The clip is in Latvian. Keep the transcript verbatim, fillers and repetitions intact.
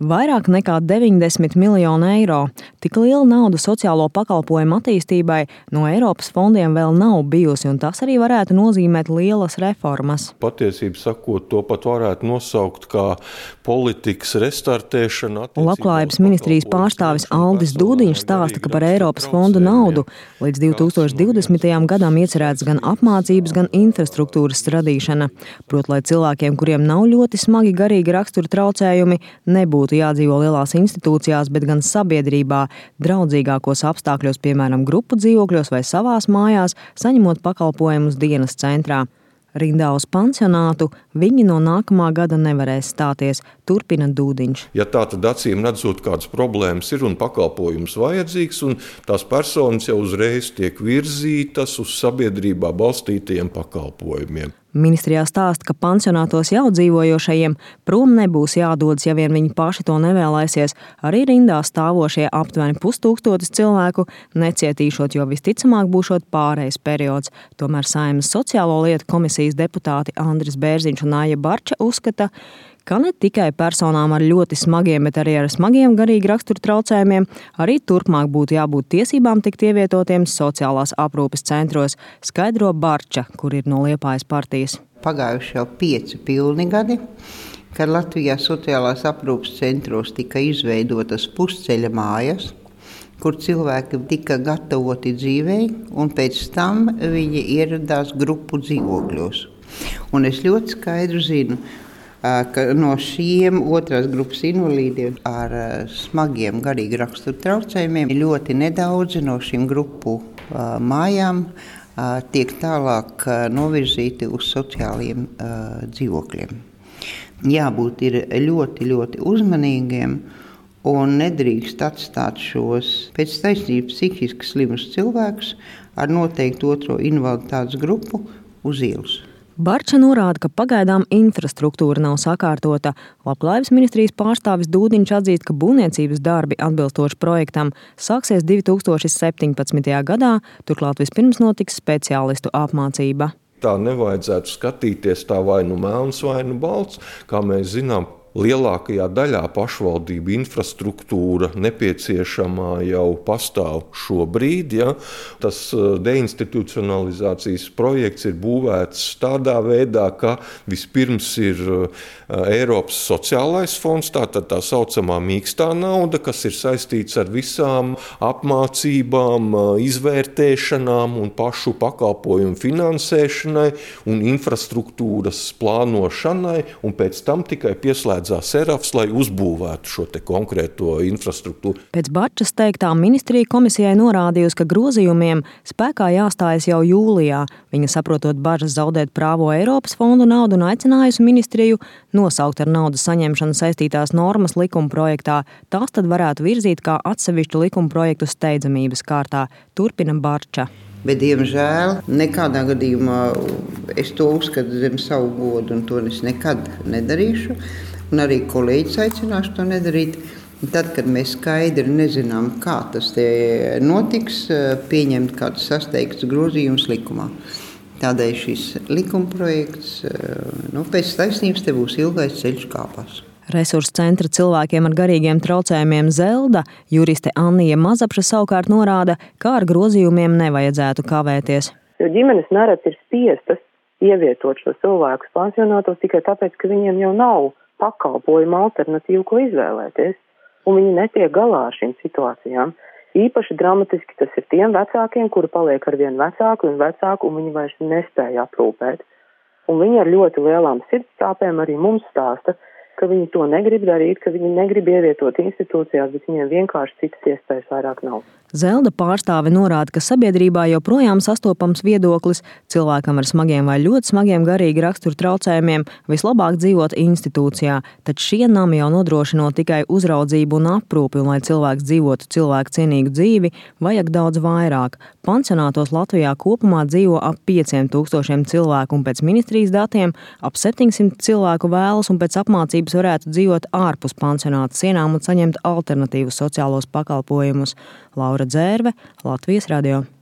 Vairāk nekā deviņdesmit miljonu eiro. Tik liela nauda sociālo pakalpojumu attīstībai no Eiropas fondiem vēl nav bijusi, un tas arī varētu nozīmēt lielas reformas. Patiesību sakot, to pat varētu nosaukt kā politikas restartēšana. Labklājības ministrijas pārstāvis Aldis Dūdiņš stāsta, ka par Eiropas fondu naudu līdz divi tūkstoši divdesmitajam gadam iecerēts gan apmācības, gan infrastruktūras radīšana. Proti, lai cilvēkiem, kuriem nav ļoti smagi garīgi rakstura traucējumi, nebūtu jādzīvo lielās institūcijās, bet gan sabiedrībā, draudzīgākos apstākļos, piemēram, grupu dzīvokļos vai savās mājās, saņemot pakalpojumus dienas centrā. Rindā uz pansionātu viņi no nākamā gada nevarēs stāties, turpina Dūdiņš. Ja tā tad acīm redzot, kādas problēmas ir un pakalpojums vajadzīgs, un tās personas jau uzreiz tiek virzītas uz sabiedrībā balstītajiem pakalpojumiem. Ministrijā stāsta, ka pansionātos jau dzīvojošajiem prom nebūs jādodas, ja vien viņi paši to nevēlēsies. Arī rindā stāvošie aptuveni pustūkstotis cilvēku necietīšot, jo visticamāk būšot pārejas periods. Tomēr Saeimas sociālo lietu komisijas deputāti Andris Bērziņš un Aija Barča uzskata, ka ne tikai personām ar ļoti smagiem, bet arī ar smagiem garīgi rakstura traucējumiem arī turpmāk būtu jābūt tiesībām tikt ievietotiem sociālās aprūpes centros, skaidro Barča, kur ir no Liepājas partijas. Pagājuši jau pieci pilni gadi, kad Latvijā sociālās aprūpes centros tika izveidotas pusceļa mājas, kur cilvēki tika gatavoti dzīvei, un pēc tam viņi ieradās grupu dzīvokļos. Un es ļoti skaidru zinu, ka no šiem otrās grupas invalīdiem ar smagiem garīgi rakstura traucējumiem ļoti nedaudzi no šīm grupu mājām tiek tālāk novirzīti uz sociāliem dzīvokļiem. Jābūt ir ļoti, ļoti uzmanīgiem un nedrīkst atstāt šos pēc taisnības psihiski slimus cilvēkus ar noteiktu otro invaliditātes grupu uz ielas. Barča norāda, ka pagaidām infrastruktūra nav sakārtota. Labklājības ministrijas pārstāvis Dūdiņš atzīst, ka būvniecības darbi atbilstoši projektam sāksies divi tūkstoši septiņpadsmitajā gadā, turklāt vispirms notiks speciālistu apmācība. Tā nevajadzētu skatīties tā vai nu melns vai nu balts, kā mēs zinām. Lielākajā daļā pašvaldību infrastruktūra nepieciešamā jau pastāv šobrīd. Ja? Tas deinstitucionalizācijas projekts ir būvēts tādā veidā, ka vispirms ir Eiropas sociālais fonds, tātad tā saucamā mīkstā nauda, kas ir saistīts ar visām apmācībām, izvērtēšanām un pašu pakalpojumu finansēšanai un infrastruktūras plānošanai, un pēc tam tikai pieslēdz Serafs, lai uzbūvētu šo te konkrēto infrastruktūru. Pēc Barčas teiktā ministrija komisijai norādījusi, ka grozījumiem spēkā jāstājas jau jūlijā. Viņa saprotot bažas zaudēt prāvo Eiropas fondu naudu un aicinājusi ministriju nosaukt ar naudas saņemšanu saistītās normas likuma projektā. Tās tad varētu virzīt kā atsevišķu likuma projektu steidzamības kārtā, turpina Barča. Bet, diemžēl, nekādā gadījumā es to uzskatu zem savu godu, un to es nekad nedarīšu. Un arī kolēģis aicināšu to nedarīt. Tad, kad mēs skaidri nezinām, kā tas te notiks, pieņemt kādus sasteigtus grozījumus likumā. Tādēļ šis likuma projekts, nu, pēc taisnības te būs ilgais ceļš kāpās. Resursu centra cilvēkiem ar garīgiem traucējumiem Zelda, juriste Annija Mazapša savukārt norāda, kā ar grozījumiem nevajadzētu kavēties. Jo ģimenes nereti ir spiestas ievietot šo cilvēkus pansionātos tikai tāpēc, ka viņiem jau nav pakalpojumu alternatīvu, ko izvēlēties, un viņi netiek galā ar šīm situācijām. Īpaši dramatiski tas ir tiem vecākiem, kuri paliek ar vien vecāku un vecāku, un viņi vairs nespēja aprūpēt. Un viņi ar ļoti lielām sirdstāpēm arī mums stāsta, ka viņi to negrib darīt, ka viņi negrib ievietot institūcijās, bet viņiem vienkārši citas iespējas vairāk nav. Zelda pārstāve norāda, ka sabiedrībā joprojām sastopams viedoklis cilvēkam ar smagiem vai ļoti smagiem garīgi rakstura traucējumiem vislabāk dzīvot institūcijā, taču šie nami jau nodrošinot tikai uzraudzību un aprūpi, un lai cilvēks dzīvotu cilvēku cienīgu dzīvi, vajag daudz vairāk. Pansionātos Latvijā kopumā dzīvo ap pieciem tūkstošiem cilvēku, un pēc ministrijas datiem ap septiņsimt cilvēku vēlas un pēc apmācības varētu dzīvot ārpus pansionāta sienām un saņemt alternatīvus sociālos pakalpojumus. Laura Dzērve, Latvijas radio.